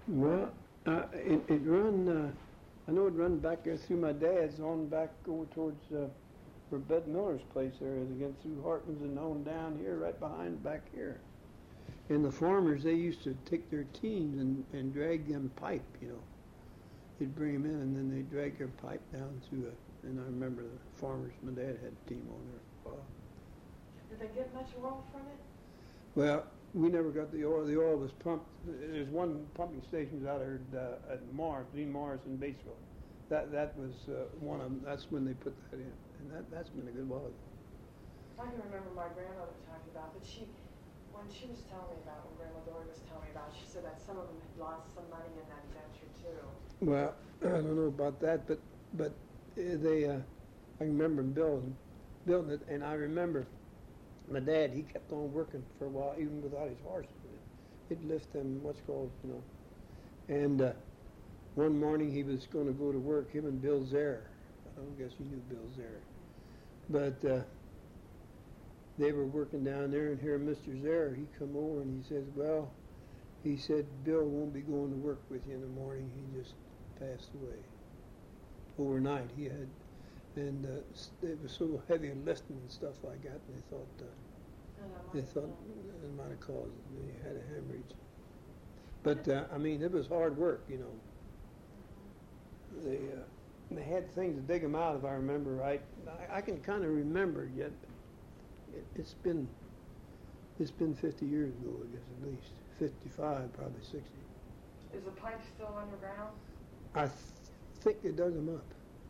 Well, it run. I know it run back there through my dad's on back over towards where Bette Miller's place there is again through Hartman's and on down here right behind back here. And the farmers they used to take their teams and drag them pipe. They'd bring them in and then they'd drag their pipe down through it. And I remember the farmers. My dad had a team on there. Did they get much oil from it? Well, we never got the oil. The oil was pumped. There's one pumping station out there at Dean Mars in Batesville. That was one of them. That's when they put that in, and that's been a good while. I can remember my grandmother talking about, but when she was telling me about, when Grandma Dory was telling me about, she said that some of them had lost some money in that venture too. Well, I don't know about that, but they, I remember building it, and I remember my dad. He kept on working for a while, even without his horse. He'd lift them, and one morning he was going to go to work. Him and Bill Zare. I don't guess you knew Bill Zare, but they were working down there, and here Mr. Zare, he come over and he says, "Well," he said, "Bill won't be going to work with you in the morning. He just passed away overnight." He had, and it was so heavy lifting and stuff like that. And they thought it might have caused it. He had a hemorrhage. But I mean, it was hard work, They had things to dig them out, if I remember right. I can kind of remember yet. It's been 50 years ago, I guess, at least 55, probably 60. Is the pipe still underground? I think they dug them up.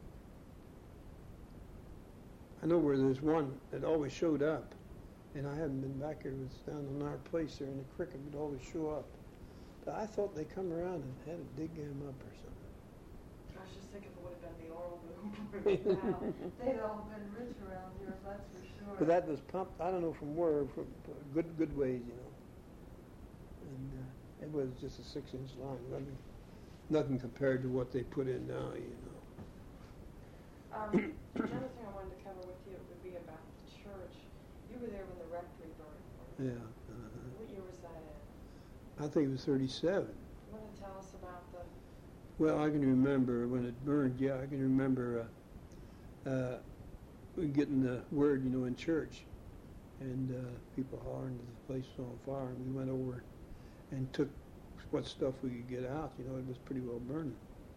I know where there's one that always showed up, and I haven't been back here. It was down on our place there in the creek. It would always show up. But I thought they come around and had to dig them up or something. I was just thinking it would have been the oil boom. Wow. They'd all been rich around here, that's for sure. But that was pumped, I don't know from where, from good ways, And it was just a 6-inch line. Nothing compared to what they put in now, Another thing I wanted to cover with you would be about the church. You were there when the rectory burned. Yeah. What year was that in? I think it was 37. You want to tell us about the... Well, I can remember when it burned, yeah, I can remember getting the word, in church, and people hollering that the place was on fire, and we went over and took what stuff we could get out, it was pretty well burning.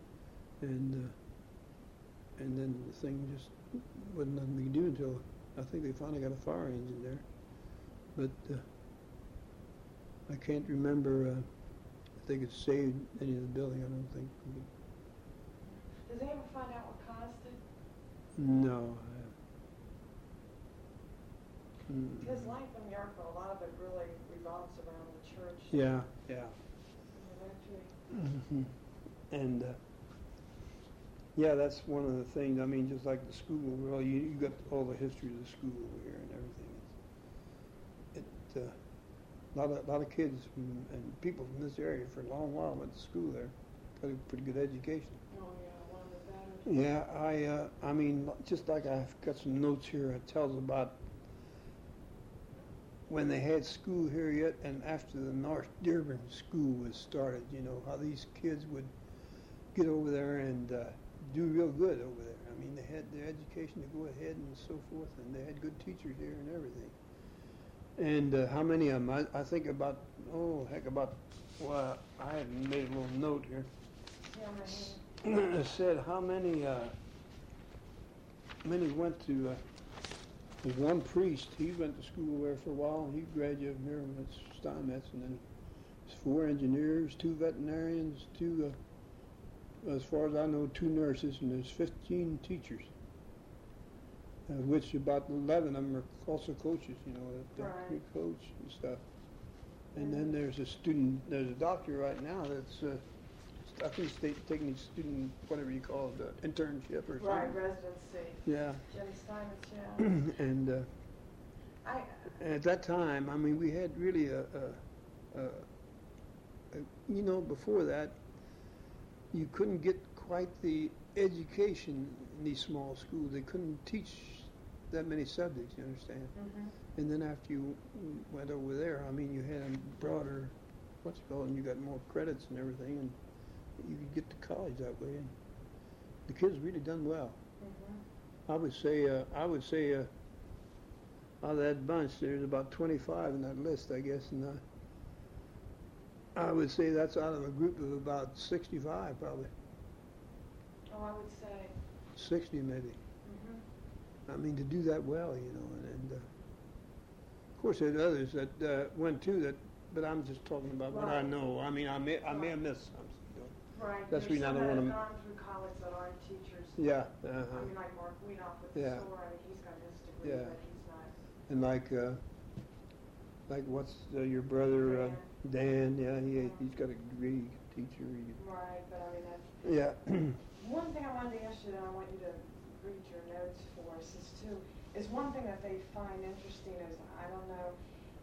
And then the thing just wasn't nothing we could do until I think they finally got a fire engine there. But I can't remember if they could save any of the building, I don't think. Did they ever find out what caused it? No. Because life in Yorkville, a lot of it really revolves around the church. Yeah. And the rectory. Mm-hmm. And yeah, that's one of the things. I mean, just like the school, well, you got all the history of the school over here and everything. A lot of kids and people from this area for a long while went to school there. Got a pretty good education. Oh yeah, one of the better. Yeah, I mean, just like I've got some notes here. It tells about when they had school here yet, and after the North Dearborn school was started. How these kids would get over there and do real good over there. I mean, they had their education to go ahead and so forth, and they had good teachers here and everything. And how many of them? I think about, well, I had made a little note here. Yeah, It said how many went to, there's one priest, he went to school there for a while, and he graduated from here with Steinmetz, and then there's 4 engineers, 2 veterinarians, 2, as far as I know, 2 nurses, and there's 15 teachers. Which about 11 of them are also coaches, that Right. coach and stuff. And then there's a doctor right now that's, I think he's taking his student, whatever you call it, internship or something. Right, residency. Yeah. Jimmy Steinmetz, yeah. And at that time, I mean, we had really before that, you couldn't get quite the education in these small schools. They couldn't teach that many subjects, you understand? Mm-hmm. And then after you went over there, I mean, you had a broader what's it called, and you got more credits and everything, and you could get to college that way. And the kids really done well. Mm-hmm. I would say, out of that bunch, there's about 25 in that list, I guess, and I would say that's out of a group of about 65, probably. Oh, I would say. 60 maybe. Mm-hmm. I mean, to do that well, you know, and of course there's others that went too. But I'm just talking about what I Right. know. I mean, I may have missed some. You know. Right. That's There's the reason I some don't that wanna- have gone through college that aren't teachers. Yeah. I mean, like Mark Weinoff with Yeah. the store. I mean, he's got his degree, Yeah. but he's not. And like what's your brother Dan? Yeah, he's got a degree, teacher. Right, but I mean that's. Yeah. One thing I wanted to ask you that I want you to read your notes for us is one thing that they find interesting is I don't know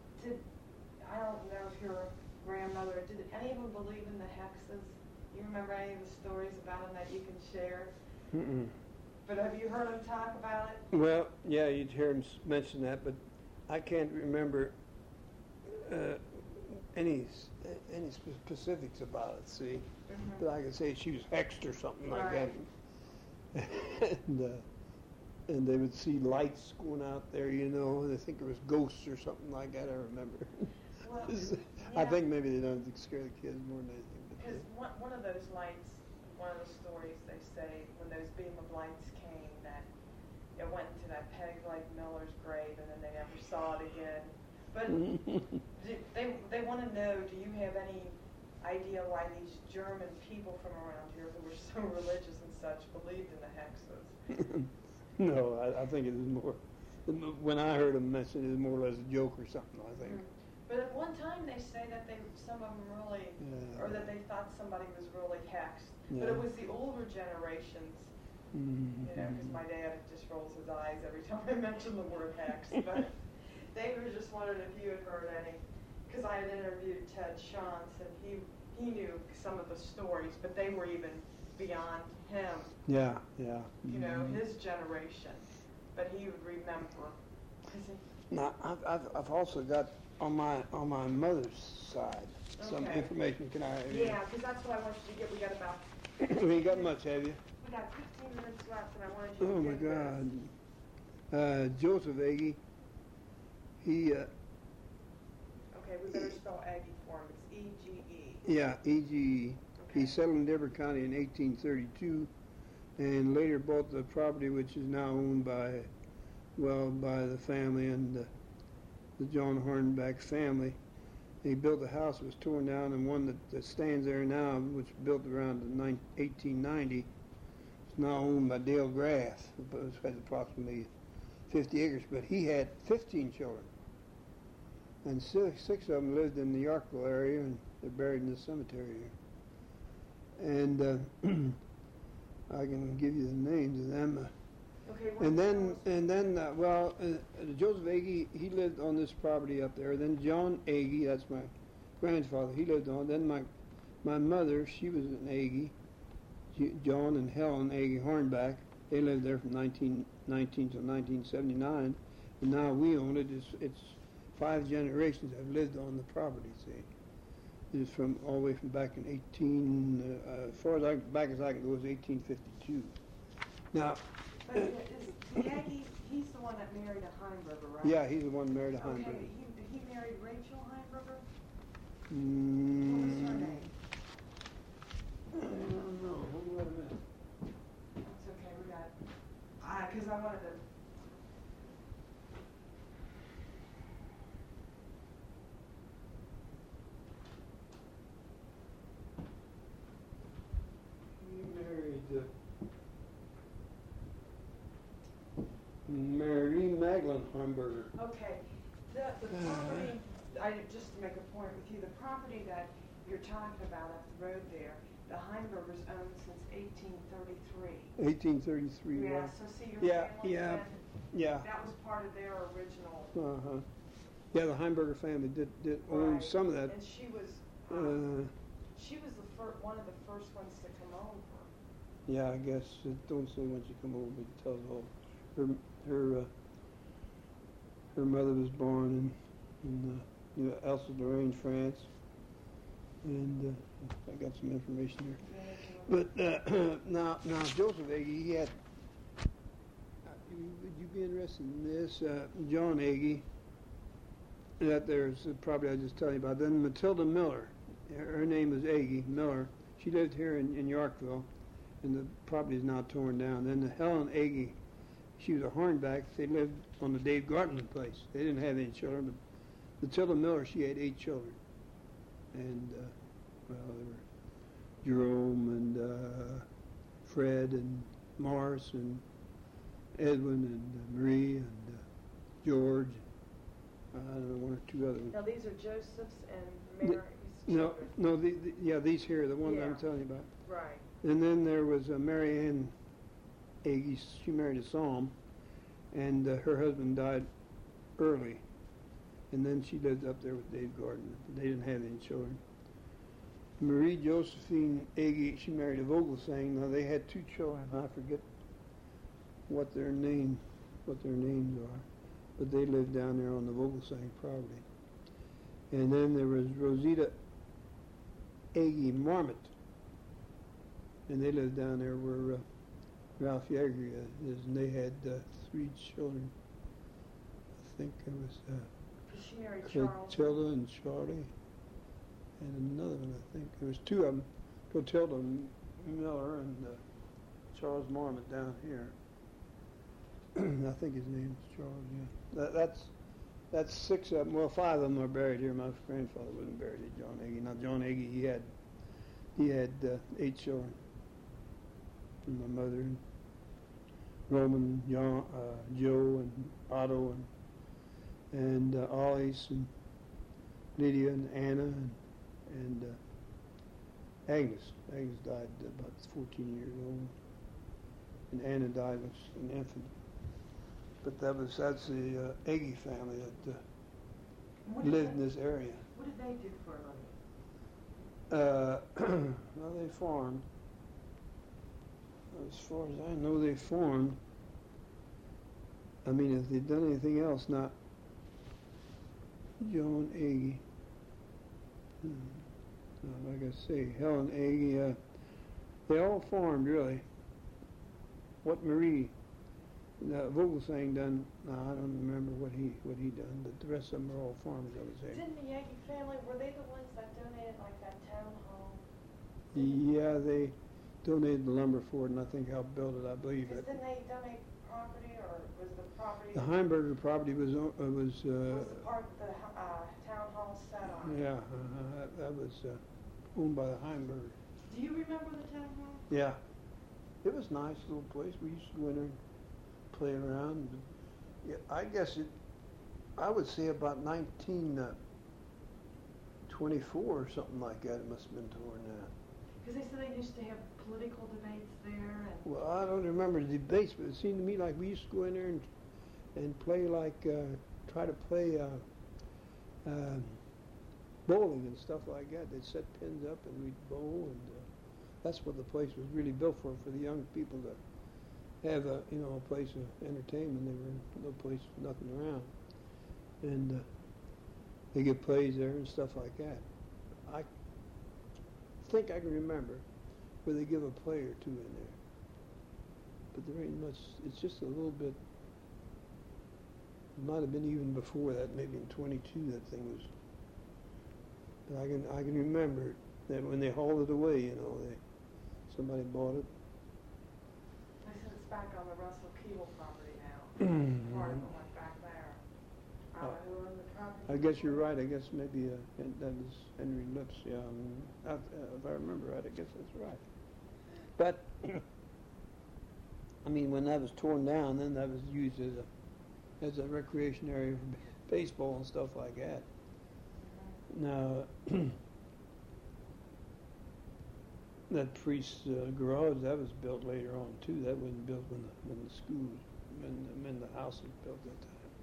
if your grandmother did any of them believe in the hexes? You remember any of the stories about them that you can share? Mm-mm. But have you heard them talk about it? Well, yeah, you'd hear him mention that, but I can't remember any specifics about it. See, Mm-hmm. but I could say she was hexed or something like Right. that. And they would see lights going out there, you know. They think it was ghosts or something like that. I remember. Well, I yeah. think maybe they don't scare the kids more than anything. Because one of those lights, one of the stories they say, when those beam of lights came, that it went into that Peg Leg Miller's grave, and then they never saw it again. But they want to know, do you have any idea why these German people from around here who were so religious and such believed in the hexes? No, I think it is more. When I heard him mention it, was more or less a joke or something. I think. But at one time they say that some of them really, Yeah. or that they thought somebody was really hexed. Yeah. But it was the older generations, Mm-hmm. you know, because my dad just rolls his eyes every time I mention the word hex. But they were just wondering if you had heard any, because I had interviewed Ted Shantz and he knew some of the stories, but they were even beyond him. Yeah, yeah. You know, his generation. But he would remember. Now, I've also got on my mother's side some Okay. information. Can I have you? Yeah, because that's what I want you to get. We got about. We ain't got much, have you? We got 15 minutes left, and I wanted you Oh to my get God. Joseph Agee. He. Okay, we better spell Aggie for him. It's E-G-E. Yeah, E.G. Okay. He settled in Dearborn County in 1832, and later bought the property, which is now owned by the family and the John Hornback family. He built a house that was torn down, and one that stands there now, which was built around 1890, is now owned by Dale Graff. It has approximately 50 acres, but he had 15 children, and six of them lived in the Yorkville area, and they're buried in the cemetery here. And I can give you the names of them. Okay, And then, Joseph Agee, he lived on this property up there. Then John Agee, that's my grandfather, he lived on. Then my mother, she was an Agee. John and Helen Agee Hornback, they lived there from 1919 to 1979. And now we own it. It's 5 generations have lived on the property, see. It's from all the way from back in as far back as I can go, is 1852. Now, But is the Aggie, he's the one that married a Heimberger, right? yeah, he's the one married to Okay, Heimberger. he married Rachel Heimberger? What was her Mm, name? I don't know. Hold on a minute. That's okay, we got, because I wanted to. He married Mary Magdalene Heimberger. Okay, the property, just to make a point with you, the property that you're talking about up the road there, the Heimbergers owned since 1833. 1833. Yeah, so see your Yeah, family yeah. then, Yeah. that was part of their original. Uh-huh. Yeah, the Heimberger family did own Right. some of that. And she was Uh, one of the first ones to come over. yeah, I guess it don't say when she come over, but it tells all. Her mother was born in Elsa-Lorraine, France, and I got some information here. But now Joseph Agee, he had. Would you be interested in this? John Agee. That there's probably I just tell you about. Then Matilda Miller, her name is Agee Miller. She lived here in Yorkville, and the property is now torn down. Then the Helen Agee, she was a Hornback. They lived on the Dave Gartman place. They didn't have any children, but Matilda Miller, she had 8 children, and well, there were Jerome and Fred and Morris and Edwin and Marie and George. I don't know, 1 or 2 other ones. Now these are Joseph's and Mary's children. No, these here, the ones Yeah. I'm telling you about. Right. And then there was Mary Ann Agee. She married a Psalm, and her husband died early. And then she lived up there with Dave Gordon. They didn't have any children. Marie Josephine Agee, she married a Vogelsang. Now they had 2 children. I forget what their names are, but they lived down there on the Vogelsang property. And then there was Rosita Agee Marmot, and they lived down there where Ralph Yeager is, and they had 3 children. I think it was She married Charles. Clotilda and Charlie, and another one, I think. There was 2 of them, Clotilda Miller and Charles Marmot down here. I think his name is Charles, yeah. That's 6 of them. Well, 5 of them are buried here. My grandfather wasn't buried at John Agee. Now, John Agee, he had 8 children. And my mother, and Roman, John, Joe, and Otto, and Alice, and Lydia, and Anna, and Agnes. Agnes died about 14 years old, and Anna died when she was an infant. But that's the Agee family that lived in this area. What did they do for a living? Well, they farmed. As far as I know, they farmed. I mean, if they'd done anything else, not John Agee. Like I say, Helen Agee. They all farmed, really. What Marie Vogelsang done, I don't remember what he done, but the rest of them are all farmers, I would say. Didn't the Yankee family, were they the ones that donated like that town hall? Yeah, they donated the lumber for it, and I think helped build it, I believe. Because didn't they donate property, or was the property? The Heimberger property was was the part the town hall set on? Yeah, that was owned by the Heimberger. Do you remember the town hall? Yeah, it was a nice little place. We used to go in there and play around. Yeah, I guess I would say about 1924 or something like that. It must have been torn down. Because they said they used to have political debates there. And Well, I don't remember the debates, but it seemed to me like we used to go in there and play try to play bowling and stuff like that. They'd set pins up and we'd bowl, and that's what the place was really built for the young people to have a place of entertainment. There were no place, nothing around, and they get plays there and stuff like that. I think I can remember where they give a play or 2 in there, but there ain't much. It's just a little bit. It might have been even before that, maybe in 22 that thing was. But I can remember that when they hauled it away, somebody bought it. they said it's back on the Russell Keele property now. Mhm. Part of it went back there. I don't know who owned the property. I guess you're right. I guess maybe that was Henry Lips. Yeah, if I remember right, I guess that's right. But I mean, when that was torn down, then that was used as a recreation area for baseball and stuff like that. Now, that priest's garage, that was built later on too. That wasn't built when the school, when the house was built that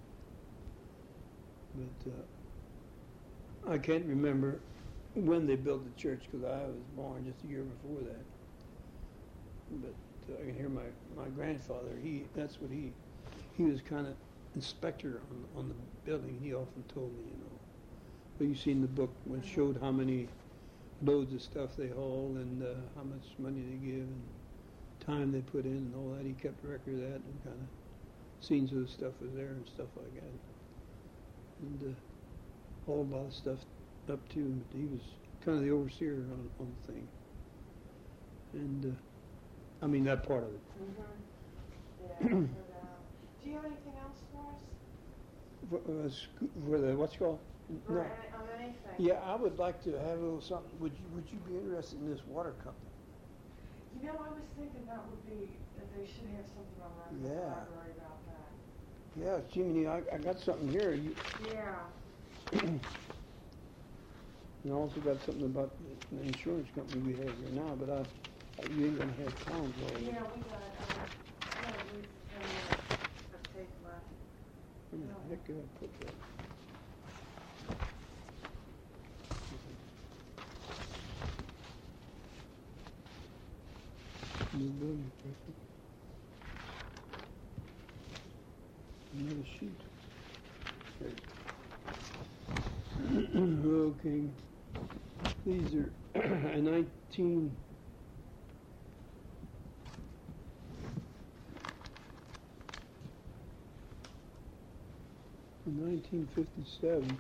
time. But I can't remember when they built the church because I was born just a year before that. But I can hear my grandfather. He was kind of inspector on the building. He often told me, But you seen the book when it showed how many loads of stuff they haul and how much money they give and time they put in and all that. He kept a record of that and kind of scenes of the stuff was there and stuff like that. And hauled a lot of stuff up to him. But he was kind of the overseer on the thing. And I mean that part of it. Yeah. Do you have anything else for us? For the what's it called? On No. anything? Yeah, I would like to have a little something. Would you be interested in this water company? You know, I was thinking that would be, that they should have something on the Yeah. library about that. Yeah, Jiminy, I got something here. Yeah. And I also got something about the insurance company we have here now, but you ain't gonna have time for it. Yeah, we got, at least 10 minutes of tape left. Where the heck did I put that? New building, another sheet. Okay. These are 19. In 1957.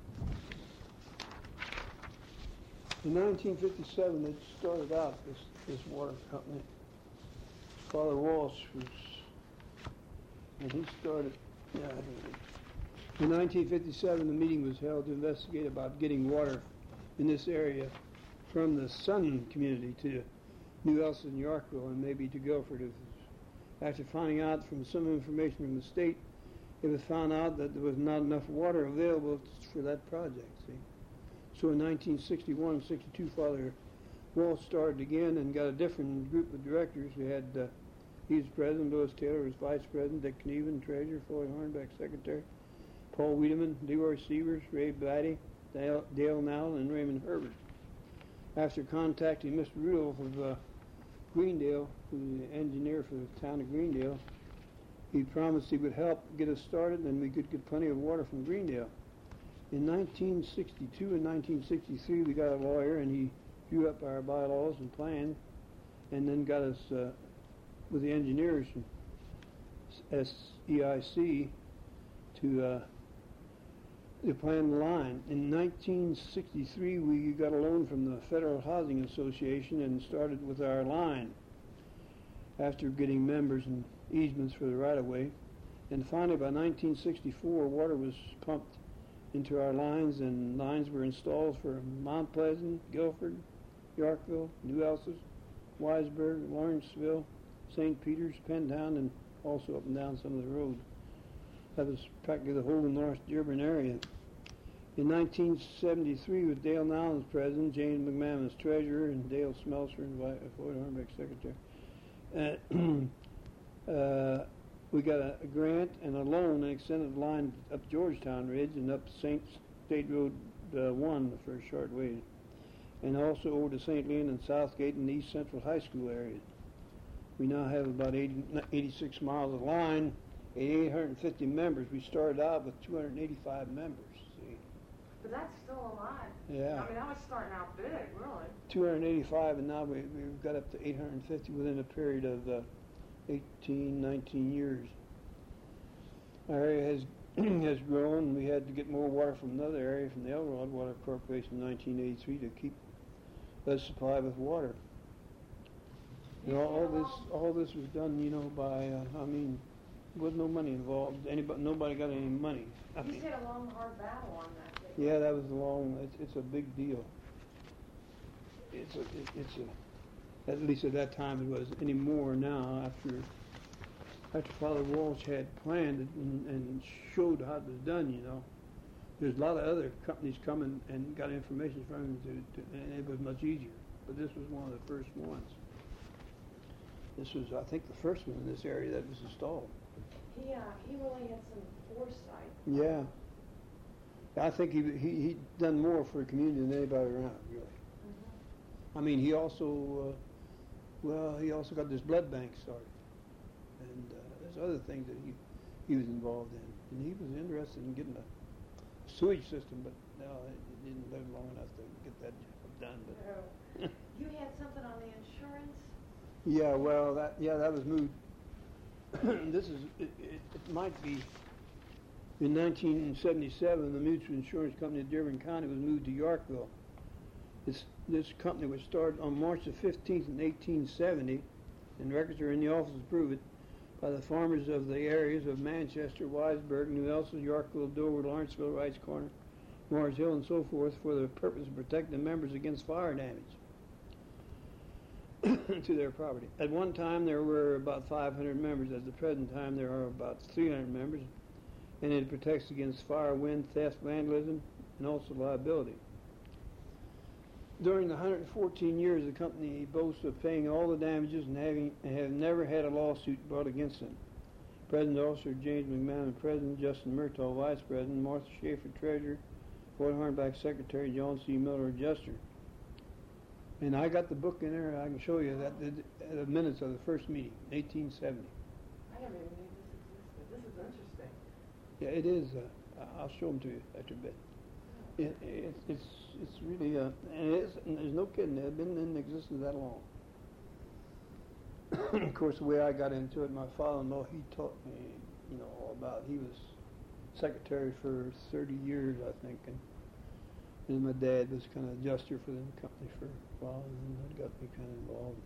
In 1957, it started out this water company. Father Walsh was, and he started. Yeah, in 1957, the meeting was held to investigate about getting water in this area from the Sun community to New Elson, Yorkville, and maybe to Guilford. After finding out from some information from the state, it was found out that there was not enough water available for that project. See, so in 1961-62, Father Walsh started again and got a different group of directors. We had he was president, Louis Taylor was vice president, Dick Knieven, treasurer, Floyd Hornbeck, secretary, Paul Wiedemann, Leroy Sievers, Ray Batty, Dale Nowell, and Raymond Herbert. After contacting Mr. Rudolph of Greendale, who was the engineer for the town of Greendale, he promised he would help get us started and we could get plenty of water from Greendale. In 1962 and 1963, we got a lawyer and he drew up our bylaws and plans and then got us with the engineers from SEIC to plan the line. In 1963, we got a loan from the Federal Housing Association and started with our line after getting members and easements for the right-of-way. And finally, by 1964, water was pumped into our lines and lines were installed for Mount Pleasant, Guilford, Yorkville, New Elsis, Weisburg, Lawrenceville, St. Peters, Pentown, and also up and down some of the roads. That was practically the whole North Dearborn area. In 1973, with Dale Nowell as president, James McMahon as treasurer, and Dale Smelser and Floyd Hornbeck secretary, we got a grant and a loan and extended the line up Georgetown Ridge and up State Road 1 for a short way, and also over to St. Leon and Southgate in the East Central High School area. We now have about 86 miles of line, 850 members. We started out with 285 members. See? But that's still a lot. Yeah. I mean, that was starting out big, really. 285, and now we've got up to 850 within a period of 18, 19 years. Our area has grown. We had to get more water from another area, from the Elrod Water Corporation in 1983 to keep us supplied with water. You know, all this was done, you know, by with no money involved. Nobody got any money. You had a long, hard battle on that thing. Yeah, that was long. It's a big deal. It's at least at that time it was. Any more now after Father Walsh had planned it and showed how it was done, you know. There's a lot of other companies coming and got information from him and it was much easier. But this was one of the first ones. This was, I think, the first one in this area that was installed. He really had some foresight. Yeah. I think he done more for the community than anybody around, really. Mm-hmm. I mean, he also got this blood bank started. And there's other things that he was involved in. And he was interested in getting a sewage system, but no, it didn't live long enough to get that job done. But You had something on the insurance? yeah, well, that was moved. It might be in 1977. The mutual insurance company of Dearborn County was moved to Yorkville. This company was started on March the 15th in 1870, and records are in the office to prove it, by the farmers of the areas of Manchester, Wiseburg, New Elson, Yorkville, Dover, Lawrenceville, Wrights Corner, Mars Hill, and so forth, for the purpose of protecting members against fire damage to their property. At one time, there were about 500 members. At the present time, there are about 300 members, and it protects against fire, wind, theft, vandalism, and also liability. During the 114 years, the company boasts of paying all the damages and have never had a lawsuit brought against them. President Officer James McMahon, President Justin Murtaugh, Vice President Martha Schaefer, Treasurer, Floyd Hornback, Secretary John C. Miller, Adjuster. And I got the book in there. I can show you the minutes of the first meeting, 1870. I never even knew this existed. This is interesting. Yeah, it is. I'll show them to you after a bit. It's really and there's no kidding. It had been in existence that long. Of course, the way I got into it, my father-in-law, he taught me, all about. He was secretary for 30 years, I think, and my dad was kind of adjuster for the company for a while, and that got me kind of involved.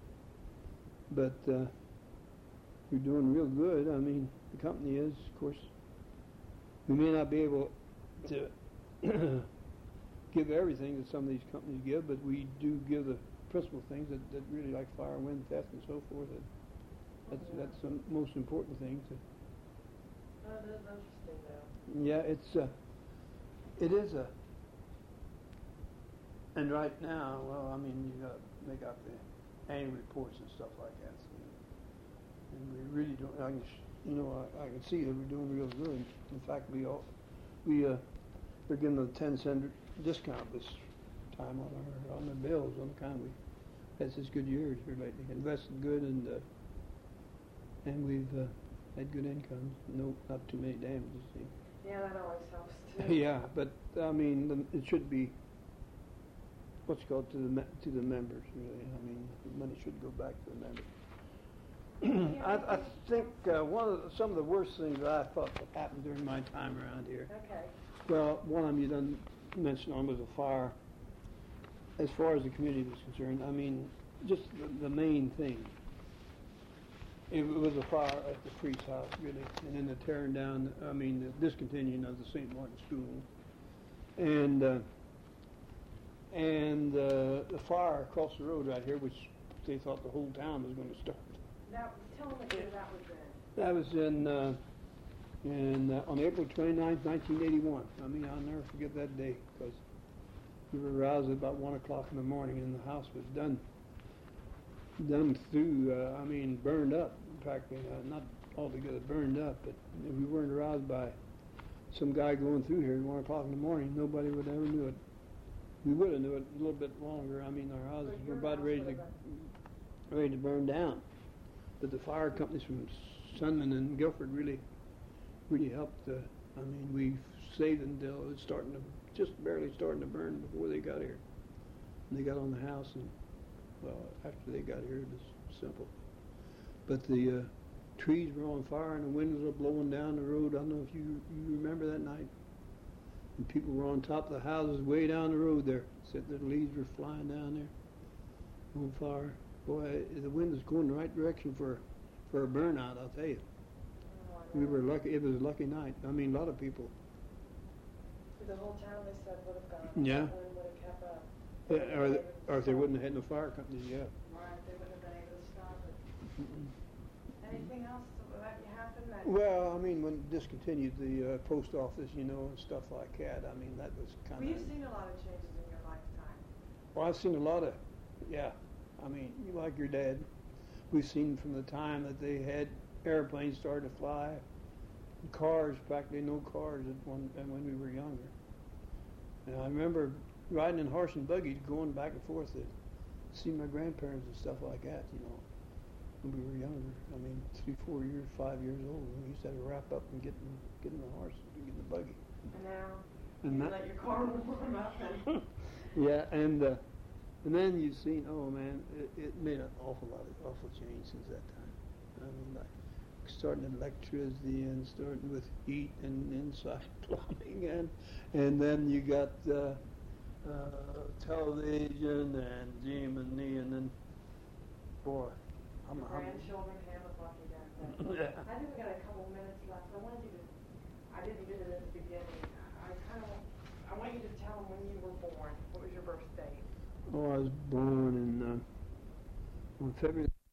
But we're doing real good. I mean, the company is, of course. We may not be able to give everything that some of these companies give, but we do give the principal things that really, like fire, wind, theft, and so forth. That's the most important thing. That is interesting, though. Yeah, it is a. And right now, well, I mean, you got to make out the annual reports and stuff like that. So, and we really don't. I can see that we're doing real good. In fact, we're getting a 10-cent discount this time on the bills. On the kind we had such good years here lately. Invested good, and we've had good income. No, not too many damages. See. Yeah, that always helps too. Yeah, but I mean, it should be what's called to the members. Really, I mean, the money should go back to the members. I think some of the worst things that I thought that happened during my time around here. Okay. Well, one of them you done mention on was a fire. As far as the community was concerned, I mean, just the main thing. It was a fire at the priest's house, really, and then the tearing down. I mean, the discontinuing of the St. Martin School, and the fire across the road right here, which they thought the whole town was going to start. Now, tell them what year that was in. That was on April 29th, 1981. I mean, I'll never forget that day, because we were aroused at about 1 o'clock in the morning, and the house was done through, burned up, practically, not altogether burned up, but if we weren't aroused by some guy going through here at 1 o'clock in the morning, nobody would ever knew it. We would have knew it a little bit longer. I mean, our houses were about ready to burn down. But the fire companies from Sunman and Guilford really helped. We saved it until it was just barely starting to burn before they got here. And they got on the house, and well, after they got here, it was simple. But the trees were on fire, and the winds were blowing down the road. I don't know if you remember that night. And people were on top of the houses way down the road there. Said the leaves were flying down there on fire. Boy, the wind was going the right direction for a burnout, I'll tell you. We were lucky. It was a lucky night. I mean, a lot of people. The whole town, they said, would have gone. Yeah. Would have kept up. Or if they wouldn't have had no fire companies, yeah. Right, they wouldn't have been able to stop it. Mm-mm. Anything else that happened? Well, I mean, when it discontinued the post office, and stuff like that, I mean, that was kind of... Well, you've seen a lot of changes in your lifetime. Well, I've seen a lot of, yeah. I mean, you like your dad. We've seen from the time that they had airplanes started to fly, cars, practically no cars when we were younger. And I remember riding in horse and buggy, going back and forth to see my grandparents and stuff like that, when we were younger. I mean, 3, 4 years, 5 years old. We used to have to wrap up and get in the horse and get in the buggy. And now, you let your car warm up. Yeah, and And then you've seen, oh man, it made an awful change since that time. I mean, like starting electricity and starting with heat and inside plumbing, and then you got television and Jiminy, and then boy, I'm grandchildren have a lucky that. Yeah. I think we got a couple minutes left. I wanted you to. I didn't get it at the beginning. I want you to tell them when you were born. What was your birth date? Oh, I was born in on February